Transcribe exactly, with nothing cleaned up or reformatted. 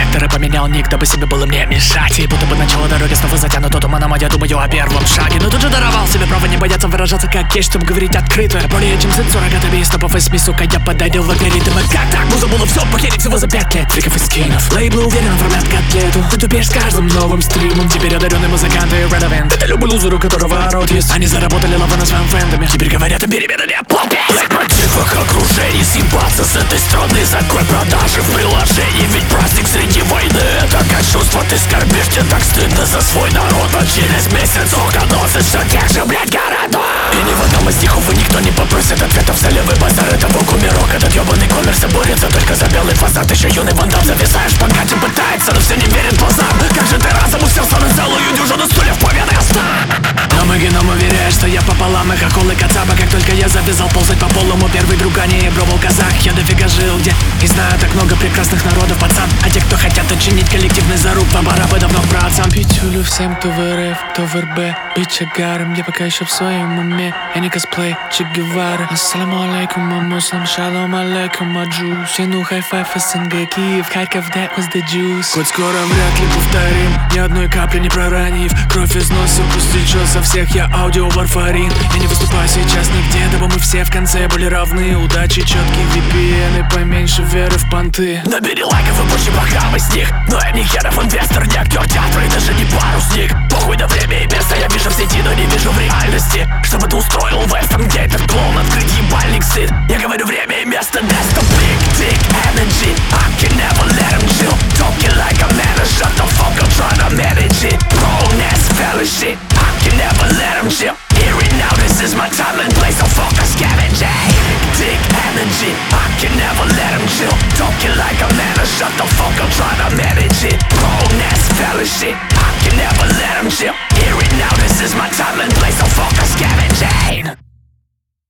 факторы, поменял ник, дабы себе было мне мешать. И будто бы начало дороги снова затянуто туманом, а я думаю о первом шаге. Но тут же даровал себе право не бояться выражаться как есть, чтобы говорить открыто. Более чем цензура, готовее из топов восьми, сука, я подойдел в алгоритм. И как так? Муза было все в пакете всего за пять лет. Фриков и скинов, лейблы уверенно формят котлету. Ты тупеешь с каждым новым стримом. Теперь одаренные музыканты irrelevant. Это любой лузер, у которого рот есть. Они заработали лаву на своем фэндоме. Теперь говорят о перемене, не попись. В мотивах окружений съебаться с этой страны. Закрой продажи в приложении. Ведь праздник среди войны — это как чувство. Ты скорбишь, тебе так стыдно за свой народ. Но через месяц угоносит все тех же, блядь, городов. И ни в одном из них, увы, никто не попросит ответов за левый базар. Это кумирок, этот ебаный коммерс борется только за белый фасад. Еще юный вандал, зависаешь в подкате, пытается, но все не верит глазам. Как же ты разом уселся на целую дюжину стульев поведай оста. Но мой геном уверяет, что я пополам их акулы кацапа. Как только я завязал ползать по полу, первый друг, а не пробовал казах. Я дофига жил где и знаю так много прекрасных народов, пацан. А те, кто хотят отчинить коллективный заруб, вам пора бы давно браться. Пичулю всем, кто в РФ, кто в РБ. Быть чагаром, я пока еще в своем уме. Я не косплей Че Гевара. Ассаламу алейкум, а муслим, шалом алейкум, а джуз. Тяну хай-файв, СНГ, Киев, Харьков, that was the juice. Хоть скоро вряд ли повторим, ни одной капли не проронив. Кровь из носа пустить, что со всех я аудио варфарин. Я не выступаю сейчас нигде, дабы мы все в конце были равны. Удачи, четкие ви пи эн и поменьше веры в понты. Набери лайков и больше бахам из них. Но я не херов инвестор, не актер театра и даже не парусник. Похуй на время и место, я вижу в сети, но не вижу в реальности. Чтобы ты устроил вестерн, где этот клоун открыть ебальник сыт. Я говорю время и место, that's the big dick energy. I can never let him chill. Talking like a man, shut the fuck up, tryna manage it. Grown-ass fella shit, I can never let him chill. Here and now, this is my time and place, so fuck a scavenging. Dick energy, I can never let him chill. Talking like a man, shut the fuck up, tryna manage it. Grown-ass fella shit, I can never let him chill. Here and now, this is my time and place, so fuck a scavenging.